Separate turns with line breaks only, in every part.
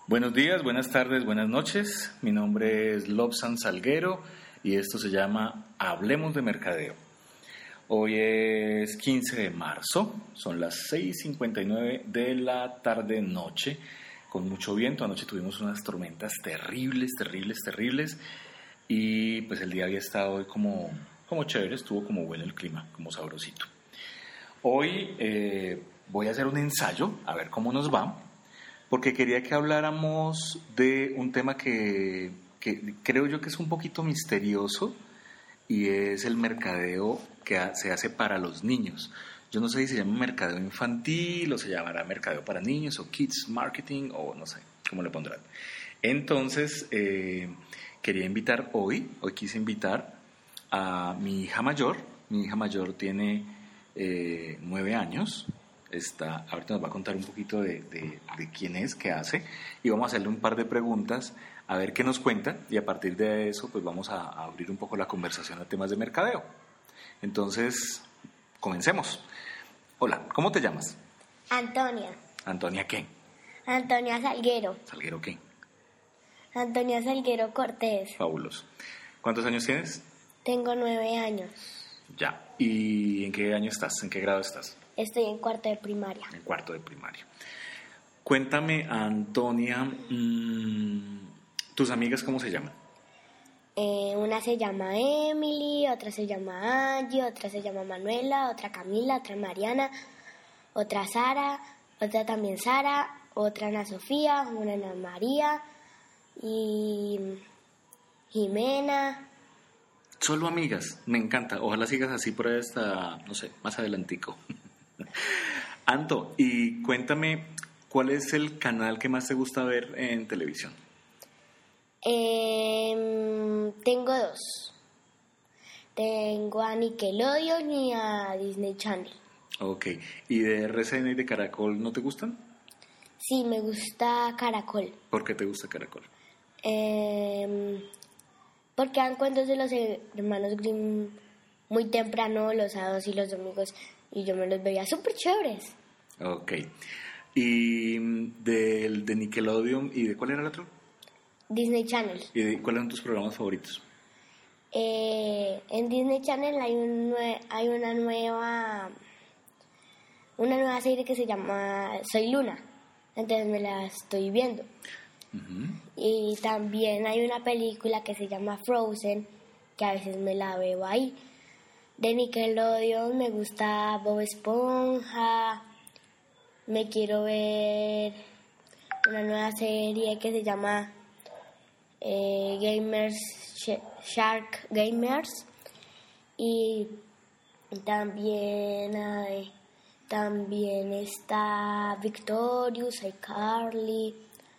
Buenos días, buenas tardes, buenas noches. Mi nombre es Lobsan Salguero y esto se llama Hablemos de Mercadeo. Hoy es 15 de marzo, son las 6:59 de la tarde-noche, con mucho viento. Anoche tuvimos unas tormentas terribles y pues el día había estado hoy como chévere, estuvo como bueno el clima, como sabrosito. Hoy voy a hacer un ensayo, a ver cómo nos va, porque quería que habláramos de un tema que creo yo que es un poquito misterioso y es el mercadeo que se hace para los niños. Yo no sé si se llama mercadeo infantil o se llamará mercadeo para niños o kids marketing o no sé cómo le pondrán. Entonces quería invitar hoy quise invitar a mi hija mayor. Mi hija mayor tiene 9 años. Ahorita nos va a contar un poquito de quién es, qué hace, y vamos a hacerle un par de preguntas a ver qué nos cuenta, y a partir de eso pues vamos a abrir un poco la conversación a temas de mercadeo. Entonces, comencemos. Hola, ¿cómo te llamas?
Antonia.
¿Antonia qué?
Antonia Salguero.
¿Salguero qué?
Antonia Salguero Cortés.
Fabuloso. ¿Cuántos años tienes?
Tengo 9 años.
Ya. ¿Y en qué año estás? ¿En qué grado estás?
Estoy en cuarto de primaria.
En cuarto de primaria. Cuéntame, Antonia, ¿tus amigas cómo se llaman?
Una se llama Emily, otra se llama Angie, otra se llama Manuela, otra Camila, otra Mariana, otra Sara, otra también Sara, otra Ana Sofía, una Ana María y Jimena.
Solo amigas, me encanta. Ojalá sigas así por ahí hasta, no sé, más adelantico. Anto, y cuéntame, ¿cuál es el canal que más te gusta ver en televisión?
Tengo 2. Tengo a Nickelodeon y a Disney Channel.
Ok, ¿y de RCN y de Caracol no te gustan?
Sí, me gusta Caracol.
¿Por qué te gusta Caracol?
Porque dan cuentos de los hermanos Grimm muy temprano, los sábados y los domingos, y yo me los veía súper chéveres.
Ok. ¿Y de Nickelodeon y de cuál era el otro?
Disney Channel.
¿Y cuáles son tus programas favoritos?
En Disney Channel hay una nueva serie que se llama Soy Luna, entonces me la estoy viendo. Uh-huh. Y también hay una película que se llama Frozen, que a veces me la veo ahí. De Nickelodeon me gusta Bob Esponja. Me quiero ver una nueva serie que se llama Shark Gamers. Y también está Victorious, iCarly.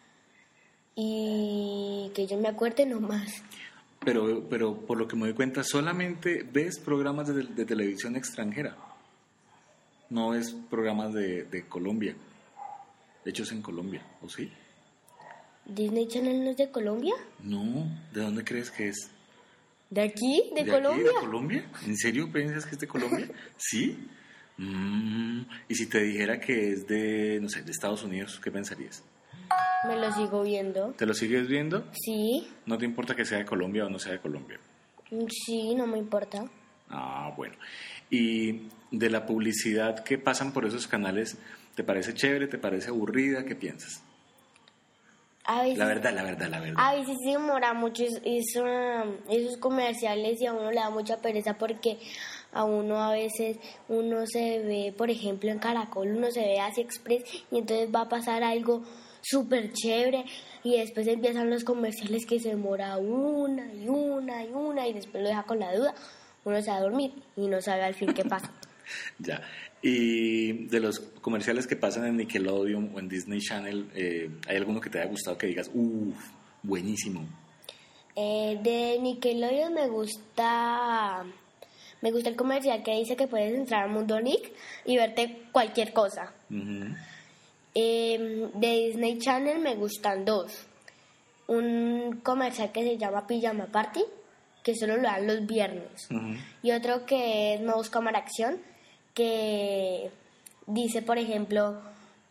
Y que yo me acuerde nomás.
Pero por lo que me doy cuenta, solamente ves programas de televisión extranjera. No ves programas de Colombia, hechos en Colombia, ¿o sí?
¿Disney Channel no es de Colombia?
No, ¿de dónde crees que es?
¿De aquí? ¿De Colombia?
Aquí, ¿de Colombia? ¿En serio piensas que es de Colombia? ¿Sí? Y si te dijera que es de, no sé, de Estados Unidos, ¿qué pensarías?
Me lo sigo viendo.
¿Te lo sigues viendo?
Sí.
¿No te importa que sea de Colombia o no sea de Colombia?
Sí, no me importa.
Ah, bueno. ¿Y de la publicidad que pasan por esos canales, te parece chévere, te parece aburrida? ¿Qué piensas?
A veces,
la verdad.
A veces se demora mucho esos comerciales y a uno le da mucha pereza porque a uno a veces uno se ve, por ejemplo, en Caracol, uno se ve Asia Express y entonces va a pasar algo súper chévere y después empiezan los comerciales que se demora una y después lo deja con la duda, uno se va a dormir y no sabe al fin qué pasa.
Ya. Y de los comerciales que pasan en Nickelodeon o en Disney Channel, ¿hay alguno que te haya gustado que digas, buenísimo?
De Nickelodeon me gusta el comercial que dice que puedes entrar al mundo Nick y verte cualquier cosa. Uh-huh. De Disney Channel me gustan 2. Un comercial que se llama Pijama Party, que solo lo dan los viernes. Uh-huh. Y otro que es Mouse Cámara Acción, que dice, por ejemplo,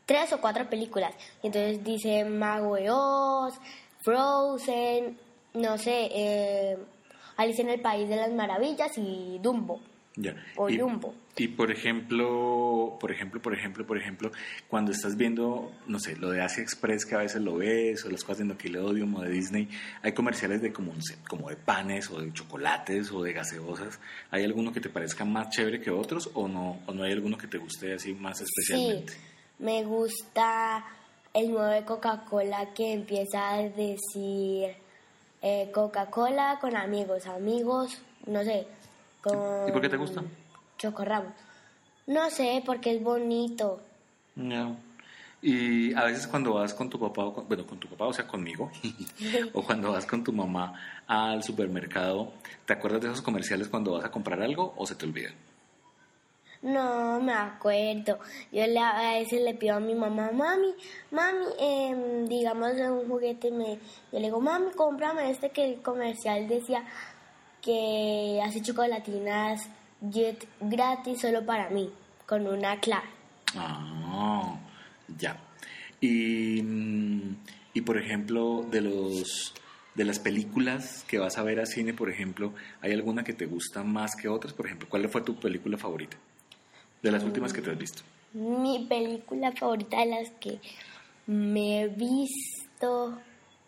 3 o 4 películas. Entonces dice Mago de Oz, Frozen, no sé, Alicia en el País de las Maravillas y Dumbo.
Ya.
O Jumbo.
Y por ejemplo, cuando estás viendo, no sé, lo de Asia Express, que a veces lo ves, o las cosas de Nickelodeon o de Disney, hay comerciales de como de panes o de chocolates o de gaseosas. ¿Hay alguno que te parezca más chévere que otros o no hay alguno que te guste así más especialmente?
Sí, me gusta el nuevo de Coca-Cola que empieza a decir Coca-Cola con amigos, no sé, con...
¿Y por qué te gusta?
Chocorramo. No sé, porque es bonito.
No. Y a veces cuando vas con tu papá, con tu papá, o sea, conmigo, o cuando vas con tu mamá al supermercado, ¿te acuerdas de esos comerciales cuando vas a comprar algo o se te olvidan?
No me acuerdo. A veces le pido a mi mamá, mami, digamos un juguete, yo le digo, mami, cómprame que el comercial decía que hace chocolatinas Jet gratis solo para mí, con una clave.
Ah, ya. Y por ejemplo, de las películas que vas a ver a cine, por ejemplo, ¿hay alguna que te gusta más que otras? Por ejemplo, ¿cuál fue tu película favorita? De las últimas que te has visto.
Mi película favorita de las que me he visto,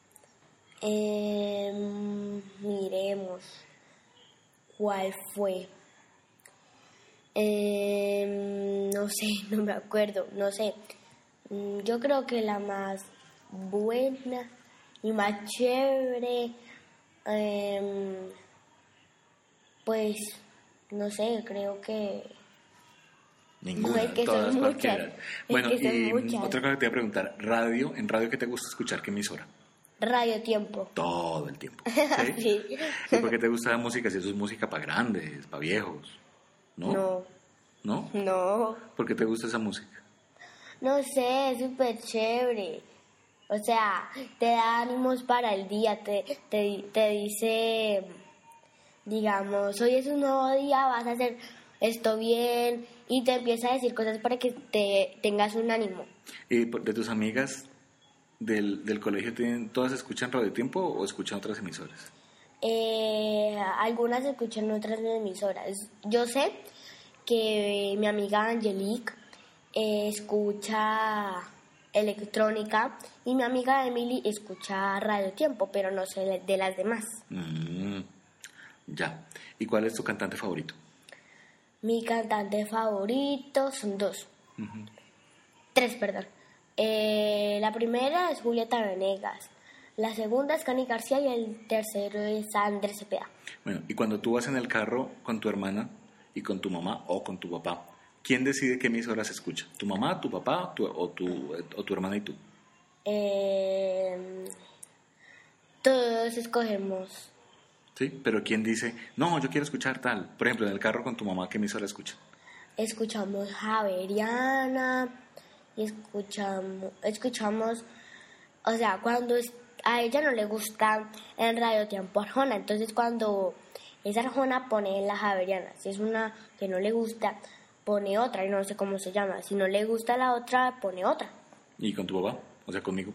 miremos, ¿cuál fue? No sé, no me acuerdo, no sé. Yo creo que la más buena y más chévere, pues, no sé, creo que...
Ninguna,
no, es que
todas,
son
cualquiera.
muchas.
Bueno,
es que son
y
muchas.
otra cosa que te iba a preguntar, ¿en radio qué te gusta escuchar? ¿Qué emisora?
Radio Tiempo.
Todo el tiempo. ¿Sí?
Sí.
¿Y por qué te gusta la música? Si eso es música para grandes, para viejos. ¿No? ¿No?
No.
¿Por qué te gusta esa música?
No sé, es súper chévere. O sea, te da ánimos para el día, te dice, digamos, hoy es un nuevo día, vas a hacer esto bien, y te empieza a decir cosas para que tengas un ánimo.
¿Y de tus amigas del colegio, todas escuchan Radio Tiempo o escuchan otras emisoras?
Algunas escuchan otras emisoras. Yo sé que mi amiga Angelique escucha electrónica y mi amiga Emily escucha Radio Tiempo, pero no sé de las demás.
Ya. ¿Y cuál es tu cantante favorito?
Mi cantante favorito son 2.
Uh-huh.
3, perdón. La primera es Julieta Venegas, la segunda es Cani García y el tercero es Andrés Cepeda.
Bueno, y cuando tú vas en el carro con tu hermana y con tu mamá o con tu papá, ¿quién decide qué emisoras se escucha? ¿Tu mamá, tu papá o tu hermana y tú?
Todos escogemos.
Sí, pero ¿quién dice, no, yo quiero escuchar tal? Por ejemplo, en el carro con tu mamá, ¿qué emisora escucha?
Escuchamos Javeriana y escuchamos, o sea, cuando a ella no le gusta en Radio Tiempo Arjona, entonces cuando es Arjona pone la Javeriana, si es una que no le gusta pone otra y no sé cómo se llama, si no le gusta la otra pone otra.
¿Y con tu papá? O sea, conmigo.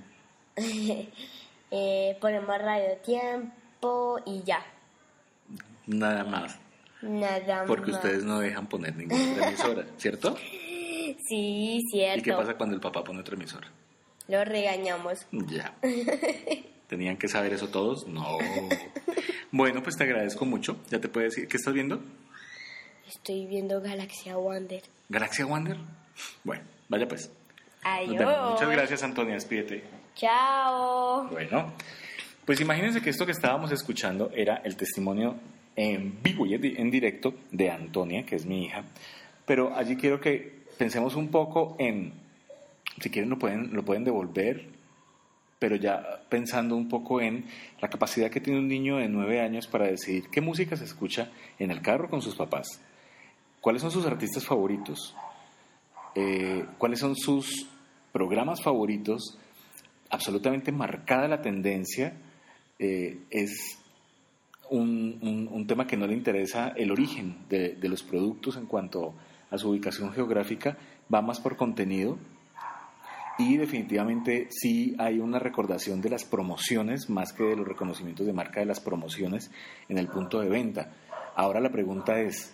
Ponemos Radio Tiempo y ya.
Nada más. Porque ustedes no dejan poner ninguna otra emisora, ¿cierto?
Sí, cierto.
¿Y qué pasa cuando el papá pone otra emisora?
Lo regañamos.
Ya. ¿Tenían que saber eso todos? No. Bueno, pues te agradezco mucho. Ya te puedo decir, ¿qué estás viendo?
Estoy viendo Galaxia Wonder.
¿Galaxia Wonder? Bueno, vaya pues.
Adiós.
Nos vemos. Muchas gracias, Antonia. Despídete.
Chao.
Bueno, pues imagínense que esto que estábamos escuchando era el testimonio en vivo y en directo de Antonia, que es mi hija. Pero allí quiero que pensemos un poco en, si quieren lo pueden devolver, pero ya pensando un poco en la capacidad que tiene un niño de 9 años para decidir qué música se escucha en el carro con sus papás, cuáles son sus artistas favoritos, cuáles son sus programas favoritos. Absolutamente marcada la tendencia, es un tema que no le interesa el origen de los productos en cuanto a su ubicación geográfica, va más por contenido. y definitivamente sí hay una recordación de las promociones, más que de los reconocimientos de marca, de las promociones en el punto de venta. Ahora la pregunta es,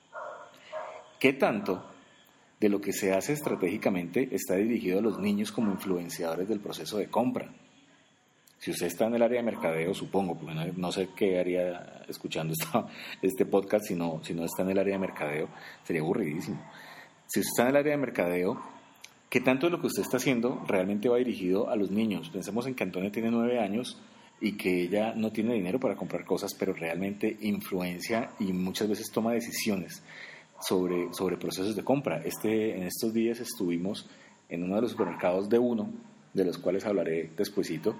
¿qué tanto de lo que se hace estratégicamente está dirigido a los niños como influenciadores del proceso de compra? Si usted está en el área de mercadeo, supongo, porque no sé qué haría escuchando este podcast si no está en el área de mercadeo, sería aburridísimo. Si usted está en el área de mercadeo, ¿qué tanto de lo que usted está haciendo realmente va dirigido a los niños? Pensemos en que Antonia tiene 9 años y que ella no tiene dinero para comprar cosas, pero realmente influencia y muchas veces toma decisiones sobre procesos de compra. En estos días estuvimos en uno de los supermercados de uno, de los cuales hablaré despuesito,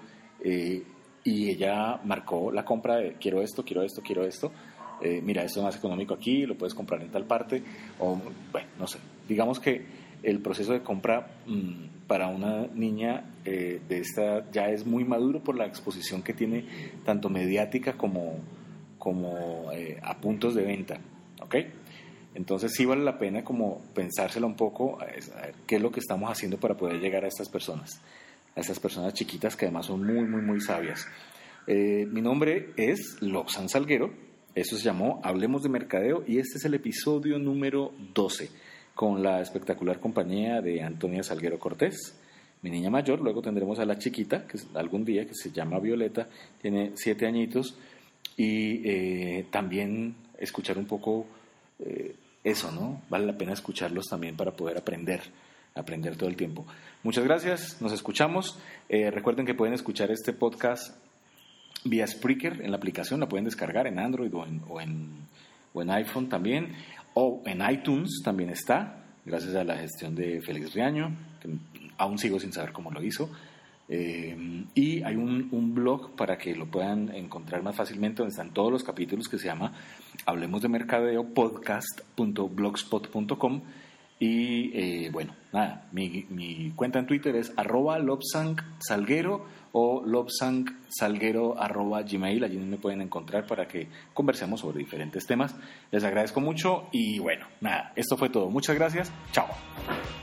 y ella marcó la compra de quiero esto, mira, esto es más económico aquí, lo puedes comprar en tal parte, o bueno, no sé. Digamos que el proceso de compra para una niña de esta edad ya es muy maduro por la exposición que tiene, tanto mediática como a puntos de venta, ¿ok? Entonces sí vale la pena como pensárselo un poco, a ver qué es lo que estamos haciendo para poder llegar a estas personas chiquitas que además son muy, muy, muy sabias. Mi nombre es Lobsan Salguero, eso se llamó Hablemos de Mercadeo y este es el episodio número 12 con la espectacular compañía de Antonia Salguero Cortés, mi niña mayor. Luego tendremos a la chiquita, que algún día, que se llama Violeta, tiene 7 añitos, y también escuchar un poco eso, ¿no? Vale la pena escucharlos también para poder aprender todo el tiempo. Muchas gracias, nos escuchamos. Recuerden que pueden escuchar este podcast vía Spreaker en la aplicación, la pueden descargar en Android o en iPhone también, o en iTunes también está, gracias a la gestión de Félix Riaño, que aún sigo sin saber cómo lo hizo. Y hay un blog para que lo puedan encontrar más fácilmente, donde están todos los capítulos, que se llama Hablemos de Mercadeo podcast.blogspot.com. Y bueno, nada, mi cuenta en Twitter es @lobsangsalguero o lobsangsalguero@gmail. Allí me pueden encontrar para que conversemos sobre diferentes temas. Les agradezco mucho y bueno, nada, esto fue todo. Muchas gracias, chao.